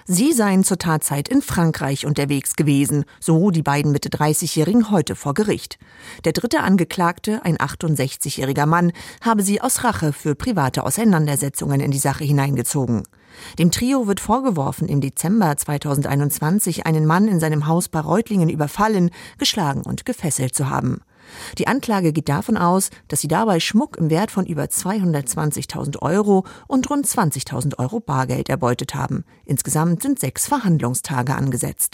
Sie seien zur Tatzeit in Frankreich unterwegs gewesen, so die beiden Mitte-30-Jährigen heute vor Gericht. Der dritte Angeklagte, ein 68-jähriger Mann, habe sie aus Rache für private Auseinandersetzungen in die Sache hineingezogen. Dem Trio wird vorgeworfen, im Dezember 2021 einen Mann in seinem Haus bei Reutlingen überfallen, geschlagen und gefesselt zu haben. Die Anklage geht davon aus, dass sie dabei Schmuck im Wert von über 220.000 € und rund 20.000 € Bargeld erbeutet haben. Insgesamt sind 6 Verhandlungstage angesetzt.